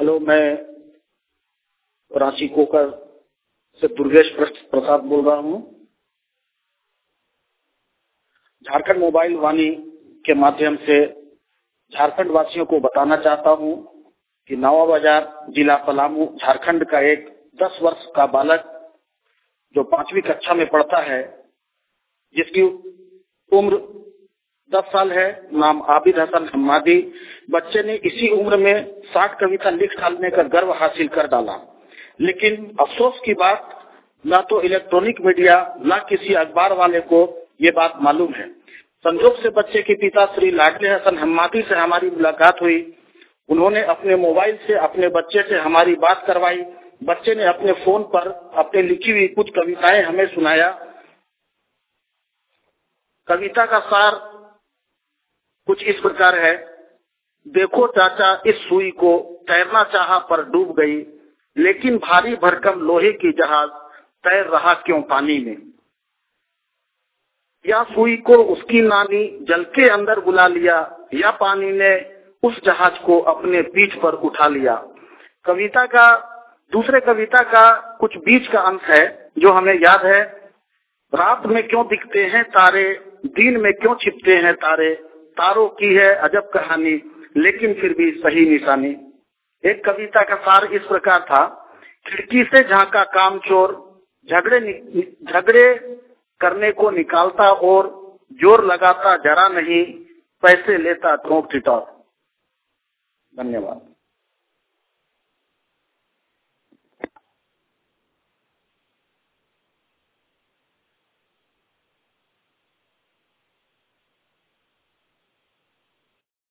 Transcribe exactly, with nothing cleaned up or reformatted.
Hello, मैं रांची कोकर से दुर्गेश प्रसाद बोल रहा हूँ। झारखंड मोबाइल वाणी के माध्यम से झारखंड वासियों को बताना चाहता हूँ कि नवा बाजार जिला पलामू झारखंड का एक दस वर्ष का बालक जो पांचवी कक्षा में पढ़ता है, जिसकी उम्र दस साल है, नाम आबिद हसन हम्मादी। बच्चे ने इसी उम्र में साठ कविता लिख डालने का गर्व हासिल कर डाला, लेकिन अफसोस की बात, ना तो इलेक्ट्रॉनिक मीडिया ना किसी अखबार वाले को ये बात मालूम है। संजोग से बच्चे के पिता श्री लाडले हसन हम्मादी से हमारी मुलाकात हुई। उन्होंने अपने मोबाइल से अपने बच्चे से हमारी बात करवाई। बच्चे ने अपने फोन पर अपने लिखी हुई कुछ कविताएं हमें सुनाया। कविता का सार कुछ इस प्रकार है। देखो चाचा, इस सुई को तैरना चाहा पर डूब गई, लेकिन भारी भरकम लोहे की जहाज तैर रहा क्यों पानी में। या सुई को उसकी नानी जल के अंदर बुला लिया, या पानी ने उस जहाज को अपने पीठ पर उठा लिया। कविता का दूसरे कविता का कुछ बीच का अंश है जो हमें याद है। रात में क्यों दिखते हैं तारे, दिन में क्यों छिपते हैं तारे, तारों की है अजब कहानी, लेकिन फिर भी सही निशानी। एक कविता का सार इस प्रकार था। खिड़की से झांका कामचोर, झगड़े झगड़े करने को निकालता और जोर लगाता जरा नहीं, पैसे लेता ठोक ठिठौर। धन्यवाद।